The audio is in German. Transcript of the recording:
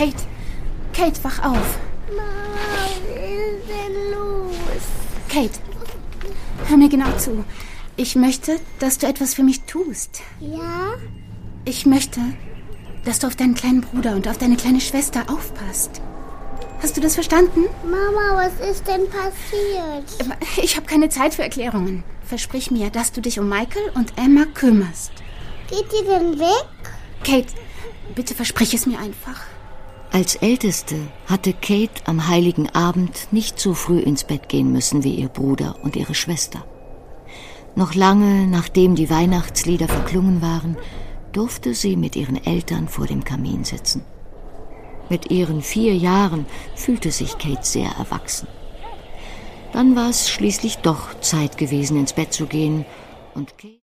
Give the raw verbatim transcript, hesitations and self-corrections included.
Kate, Kate, wach auf. Mama, was ist denn los? Kate, hör mir genau zu. Ich möchte, dass du etwas für mich tust. Ja? Ich möchte, dass du auf deinen kleinen Bruder und auf deine kleine Schwester aufpasst. Hast du das verstanden? Mama, was ist denn passiert? Ich habe keine Zeit für Erklärungen. Versprich mir, dass du dich um Michael und Emma kümmerst. Geht ihr denn weg? Kate, bitte versprich es mir einfach. Als Älteste hatte Kate am heiligen Abend nicht so früh ins Bett gehen müssen wie ihr Bruder und ihre Schwester. Noch lange, nachdem die Weihnachtslieder verklungen waren, durfte sie mit ihren Eltern vor dem Kamin sitzen. Mit ihren vier Jahren fühlte sich Kate sehr erwachsen. Dann war es schließlich doch Zeit gewesen, ins Bett zu gehen, und Kate